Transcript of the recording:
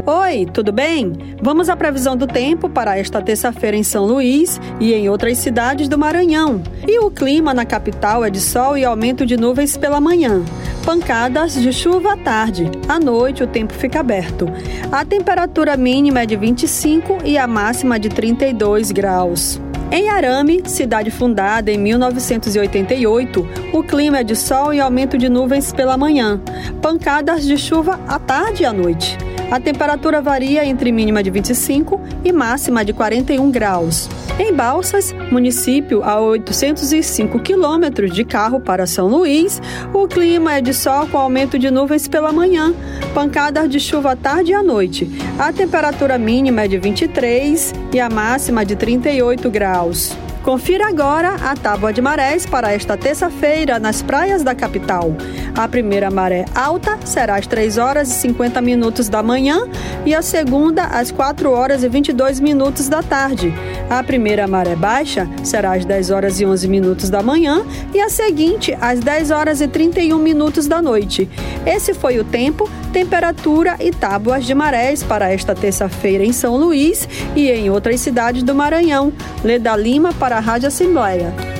Oi, tudo bem? Vamos à previsão do tempo para esta terça-feira em São Luís e em outras cidades do Maranhão. E o clima na capital é de sol e aumento de nuvens pela manhã. Pancadas de chuva à tarde. À noite o tempo fica aberto. A temperatura mínima é de 25 e a máxima de 32 graus. Em Arame, cidade fundada em 1988, o clima é de sol e aumento de nuvens pela manhã. Pancadas de chuva à tarde e à noite. A temperatura varia entre mínima de 25 e máxima de 41 graus. Em Balsas, município a 805 quilômetros de carro para São Luís, o clima é de sol com aumento de nuvens pela manhã, pancadas de chuva à tarde e à noite. A temperatura mínima é de 23 e a máxima de 38 graus. Confira agora a tábua de marés para esta terça-feira nas praias da capital. A primeira maré alta será às 3 horas e 50 minutos da manhã e a segunda às 4 horas e 22 minutos da tarde. A primeira maré baixa será às 10 horas e 11 minutos da manhã e a seguinte às 10 horas e 31 minutos da noite. Esse foi o tempo, temperatura e tábuas de marés para esta terça-feira em São Luís e em outras cidades do Maranhão. Leda Lima para a Rádio Assembleia.